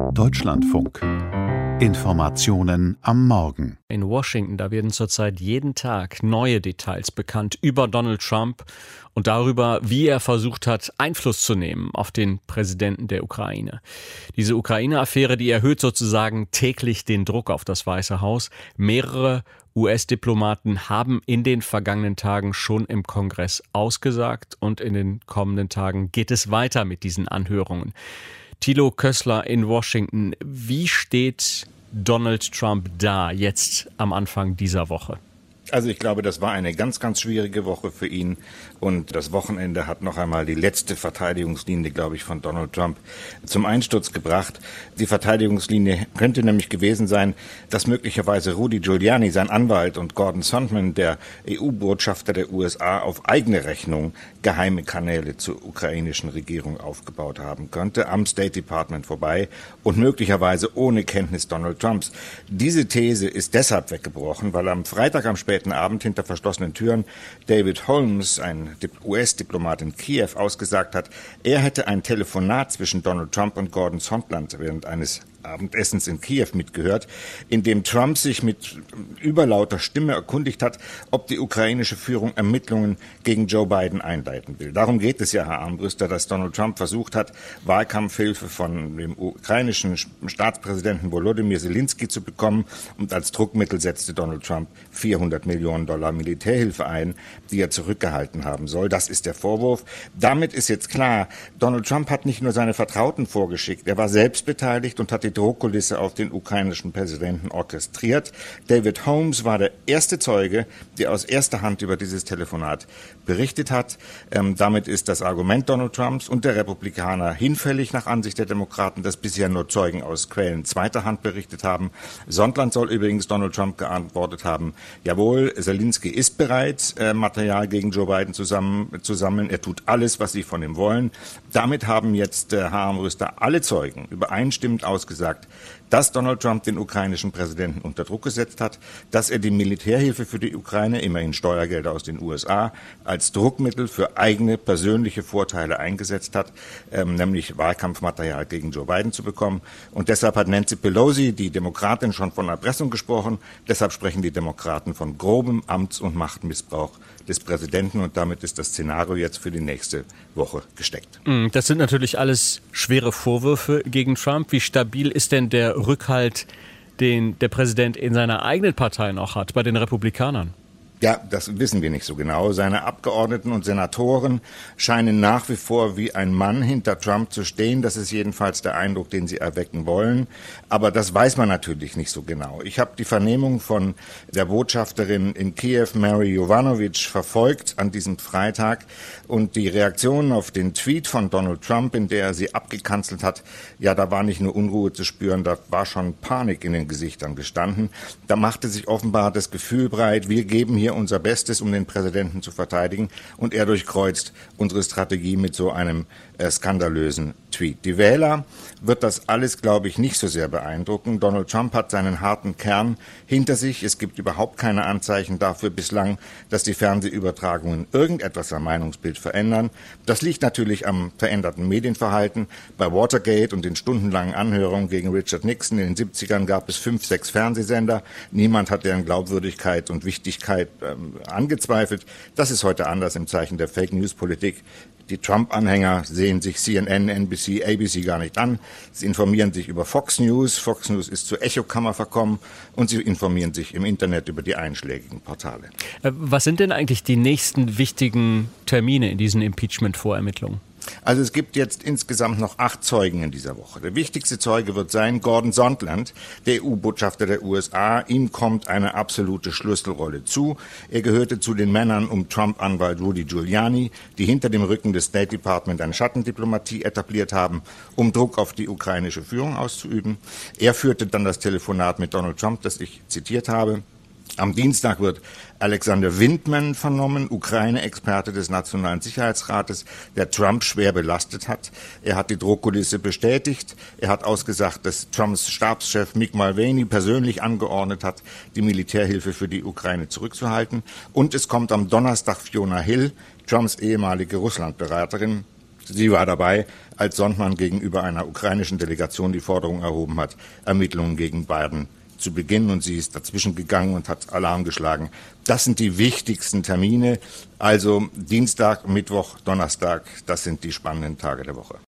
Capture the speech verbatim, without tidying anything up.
Deutschlandfunk. Informationen am Morgen. In Washington, da werden zurzeit jeden Tag neue Details bekannt über Donald Trump und darüber, wie er versucht hat, Einfluss zu nehmen auf den Präsidenten der Ukraine. Diese Ukraine-Affäre, die erhöht sozusagen täglich den Druck auf das Weiße Haus. Mehrere U S-Diplomaten haben in den vergangenen Tagen schon im Kongress ausgesagt und in den kommenden Tagen geht es weiter mit diesen Anhörungen. Thilo Kössler in Washington. Wie steht Donald Trump da jetzt am Anfang dieser Woche? Also ich glaube, das war eine ganz, ganz schwierige Woche für ihn und das Wochenende hat noch einmal die letzte Verteidigungslinie, glaube ich, von Donald Trump zum Einsturz gebracht. Die Verteidigungslinie könnte nämlich gewesen sein, dass möglicherweise Rudy Giuliani, sein Anwalt, und Gordon Sondland, der E U-Botschafter der U S A, auf eigene Rechnung geheime Kanäle zur ukrainischen Regierung aufgebaut haben könnte, am State Department vorbei und möglicherweise ohne Kenntnis Donald Trumps. Diese These ist deshalb weggebrochen, weil am Freitag am späten Abend hinter verschlossenen Türen David Holmes, ein U S-Diplomat in Kiew, ausgesagt hat, er hätte ein Telefonat zwischen Donald Trump und Gordon Sondland während eines Abendessens in Kiew mitgehört, in dem Trump sich mit überlauter Stimme erkundigt hat, ob die ukrainische Führung Ermittlungen gegen Joe Biden einleiten will. Darum geht es ja, Herr Armbruster, dass Donald Trump versucht hat, Wahlkampfhilfe von dem ukrainischen Staatspräsidenten Volodymyr Zelensky zu bekommen, und als Druckmittel setzte Donald Trump vierhundert Millionen Dollar Militärhilfe ein, die er zurückgehalten haben soll. Das ist der Vorwurf. Damit ist jetzt klar, Donald Trump hat nicht nur seine Vertrauten vorgeschickt, er war selbst beteiligt und hat die Drohkulisse auf den ukrainischen Präsidenten orchestriert. David Holmes war der erste Zeuge, der aus erster Hand über dieses Telefonat berichtet hat. Ähm, damit ist das Argument Donald Trumps und der Republikaner hinfällig nach Ansicht der Demokraten, dass bisher nur Zeugen aus Quellen zweiter Hand berichtet haben. Sondland soll übrigens Donald Trump geantwortet haben, jawohl, Zelensky ist bereit, äh, Material gegen Joe Biden zusammen, zu sammeln. Er tut alles, was sie von ihm wollen. Damit haben jetzt, äh, Herr Armbruster, alle Zeugen übereinstimmend ausgesagt, dass Donald Trump den ukrainischen Präsidenten unter Druck gesetzt hat, dass er die Militärhilfe für die Ukraine, immerhin Steuergelder aus den U S A, als Druckmittel für eigene persönliche Vorteile eingesetzt hat, ähm, nämlich Wahlkampfmaterial gegen Joe Biden zu bekommen. Und deshalb hat Nancy Pelosi, die Demokratin, schon von Erpressung gesprochen. Deshalb sprechen die Demokraten von grobem Amts- und Machtmissbrauch des Präsidenten. Und damit ist das Szenario jetzt für die nächste Woche gesteckt. Das sind natürlich alles schwere Vorwürfe gegen Trump. Wie stabil ist denn der Rückhalt, den der Präsident in seiner eigenen Partei noch hat, bei den Republikanern? Ja, das wissen wir nicht so genau. Seine Abgeordneten und Senatoren scheinen nach wie vor wie ein Mann hinter Trump zu stehen. Das ist jedenfalls der Eindruck, den sie erwecken wollen. Aber das weiß man natürlich nicht so genau. Ich habe die Vernehmung von der Botschafterin in Kiew, Mary Jovanovic, verfolgt an diesem Freitag. Und die Reaktion auf den Tweet von Donald Trump, in der er sie abgekanzelt hat, ja, da war nicht nur Unruhe zu spüren, da war schon Panik in den Gesichtern gestanden. Da machte sich offenbar das Gefühl breit, wir geben hier unser Bestes, um den Präsidenten zu verteidigen, und er durchkreuzt unsere Strategie mit so einem äh, skandalösen Tweet. Die Wähler wird das alles, glaube ich, nicht so sehr beeindrucken. Donald Trump hat seinen harten Kern hinter sich. Es gibt überhaupt keine Anzeichen dafür bislang, dass die Fernsehübertragungen irgendetwas am Meinungsbild verändern. Das liegt natürlich am veränderten Medienverhalten. Bei Watergate und den stundenlangen Anhörungen gegen Richard Nixon in den siebzigern gab es fünf, sechs Fernsehsender. Niemand hat deren Glaubwürdigkeit und Wichtigkeit ähm, angezweifelt. Das ist heute anders im Zeichen der Fake-News-Politik. Die Trump-Anhänger sehen sich C N N, N B C, A B C gar nicht an. Sie informieren sich über Fox News. Fox News ist zur Echokammer verkommen und sie informieren sich im Internet über die einschlägigen Portale. Was sind denn eigentlich die nächsten wichtigen Termine in diesen Impeachment-Vorermittlungen? Also es gibt jetzt insgesamt noch acht Zeugen in dieser Woche. Der wichtigste Zeuge wird sein Gordon Sondland, der E U-Botschafter der U S A. Ihm kommt eine absolute Schlüsselrolle zu. Er gehörte zu den Männern um Trump-Anwalt Rudy Giuliani, die hinter dem Rücken des State Department eine Schattendiplomatie etabliert haben, um Druck auf die ukrainische Führung auszuüben. Er führte dann das Telefonat mit Donald Trump, das ich zitiert habe. Am Dienstag wird Alexander Vindman vernommen, Ukraine-Experte des Nationalen Sicherheitsrates, der Trump schwer belastet hat. Er hat die Drohkulisse bestätigt. Er hat ausgesagt, dass Trumps Stabschef Mick Mulvaney persönlich angeordnet hat, die Militärhilfe für die Ukraine zurückzuhalten. Und es kommt am Donnerstag Fiona Hill, Trumps ehemalige Russlandberaterin, Sie war dabei, als Sondmann gegenüber einer ukrainischen Delegation die Forderung erhoben hat, Ermittlungen gegen Biden zu beginnen, und sie ist dazwischen gegangen und hat Alarm geschlagen. Das sind die wichtigsten Termine. Also Dienstag, Mittwoch, Donnerstag, das sind die spannenden Tage der Woche.